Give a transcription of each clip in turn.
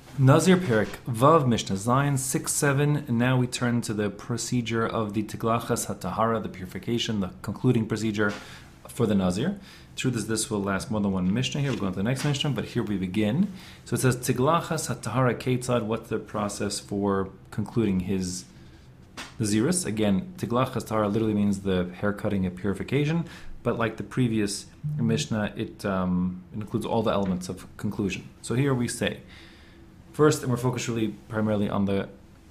Nazir Perik Vav Mishnah Zion 6-7, and now we turn to the procedure of the Tiglachas HaTahara, the purification, the concluding procedure for the Nazir. Truth is, this will last more than one Mishnah here. We're going to the next Mishnah, but here we begin. So it says Tiglachas HaTahara Ketzad. What's the process for concluding his Naziris? Again, Tiglachas HaTahara literally means the haircutting and purification, but like the previous Mishnah, it includes all the elements of conclusion. So here we say, first, and we're focused really primarily on the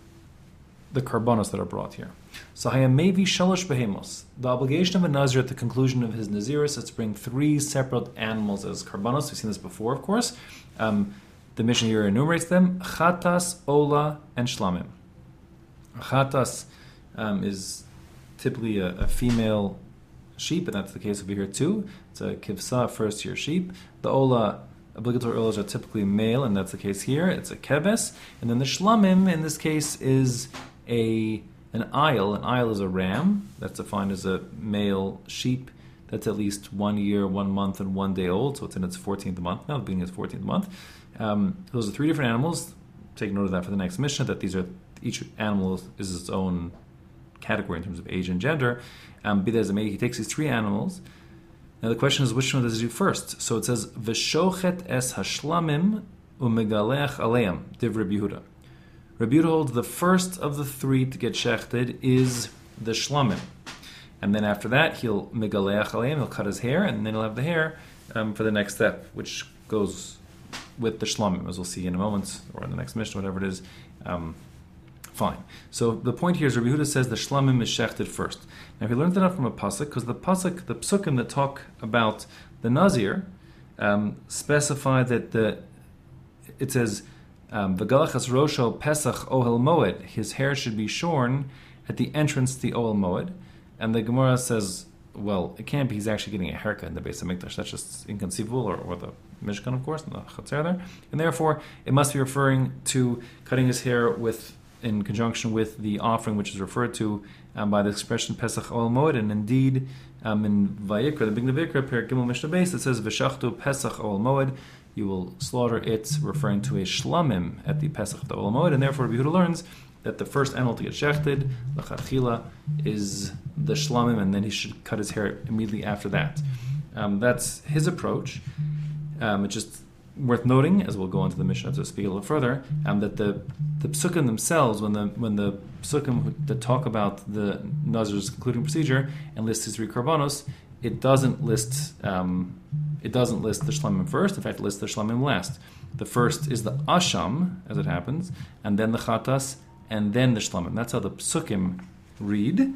karbanos that are brought here. So hayamevi shalosh behemos. The obligation of a nazir at the conclusion of his naziris is to bring 3 separate animals as karbanos. We've seen this before, of course. The Mishnah here enumerates them: chatas, ola, and shlamim. Chatas is typically a female sheep, and that's the case over here too. It's a kivsa, first-year sheep. The ola, obligatory olas, are typically male, and that's the case here. It's a kebes. And then the shlamim, in this case, is an ayil. An ayil is a ram. That's defined as a male sheep that's at least 1 year, 1 month, and 1 day old. So it's in its 14th month now, beginning its 14th month. Those are 3 different animals. Take note of that for the next Mishnah, that each animal is its own category in terms of age and gender. Be that as it may, he takes these 3 animals. Now the question is, which one does he do first? So it says, V'shochet es hashlamim u'megalech aleim, div Rabbi Yehuda. Rabbi Yehuda holds the first of the 3 to get shechted is the shlamim. And then after that, he'll megalech aleim, he'll cut his hair, and then he'll have the hair for the next step, which goes with the shlamim, as we'll see in a moment, or in the next Mishnah, whatever it is. Fine. So the point here is Rabbi Yehuda says the shlamim is shechted first. Now he learned that out from a pasuk, because the psukim that talk about the nazir specify that it says v'galachas rosho pesach ohel moed. His hair should be shorn at the entrance to the ohel moed, and the Gemara says, well, it can't be he's actually getting a haircut in the Beis HaMikdash. That's just inconceivable, or the Mishkan, of course, and the Chatzar there, and therefore it must be referring to cutting his hair in conjunction with the offering, which is referred to by the expression Pesach Ohel Moed. And indeed, in Vayikra, the beginning of Vayikra, Perek Gimel Mishnah Beis, it says V'shachtu Pesach Ohel Moed. You will slaughter it, referring to a shlamim at the Pesach of the Ohel Moed, and therefore Rabbi Yehuda learns that the first animal to get shechted, l'chadchila, is the shlamim, and then he should cut his hair immediately after that. That's his approach. It's just worth noting, as we'll go into the Mishnah to speak a little further, that the psukim themselves, when the psukim that talk about the nazir's concluding procedure and list his 3 karbanos, it doesn't list the shlamim first. In fact, it lists the shlamim last. The first is the asham, as it happens, and then the chatas, and then the shlamim. That's how the psukim read.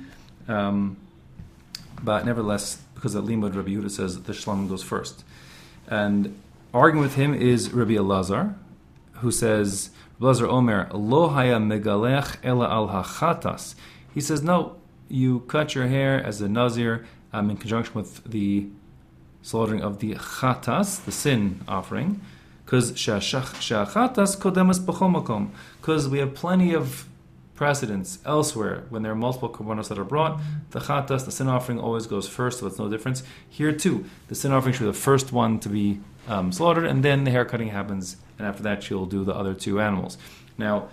But nevertheless, because of limud, Rabbi Yehuda says the shlamim goes first. And arguing with him is Rabbi Elazar, who says, Elazar Omer, Lo haya megalech ela al hachatas. He says, no, you cut your hair as a nazir in conjunction with the slaughtering of the chatas, the sin offering, because she'achatas kodemas b'chol makom, because we have plenty of precedents elsewhere when there are multiple korbanos that are brought. The chatas, the sin offering, always goes first, so it's no difference. Here too, the sin offering should be the first one to be slaughtered, and then the hair cutting happens, and after that she'll do the other 2 animals. Now,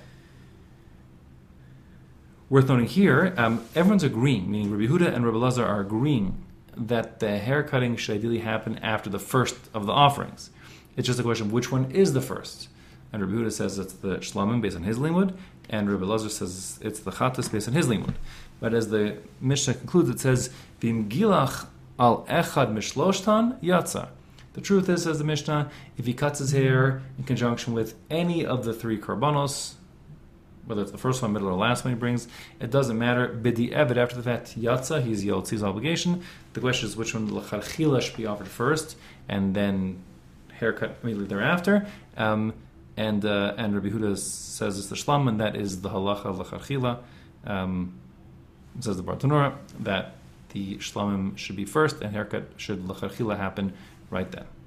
worth noting here, everyone's agreeing, meaning Rabbi Yehuda and Rabbi Elazar are agreeing that the hair cutting should ideally happen after the first of the offerings. It's just a question of which one is the first. And Rabbi Yehuda says it's the shlamim based on his limud, and Rabbi Elazar says it's the chatas based on his limud. But as the Mishnah concludes, it says, V'im gilach al echad mishloshtan yatsa. The truth is, says the Mishnah, if he cuts his hair in conjunction with any of the 3 karbanos, whether it's the first one, middle, or last one he brings, it doesn't matter. Bidi eved, after the fact, yatsa, he's yotzi's obligation. The question is which one l'chadchila should be offered first, and then haircut immediately thereafter. And Rabbi Yehuda says it's the shlam, and that is the halacha l'chadchila. Says the Bartanura that the shlamim should be first, and haircut should l'chadchila happen right then.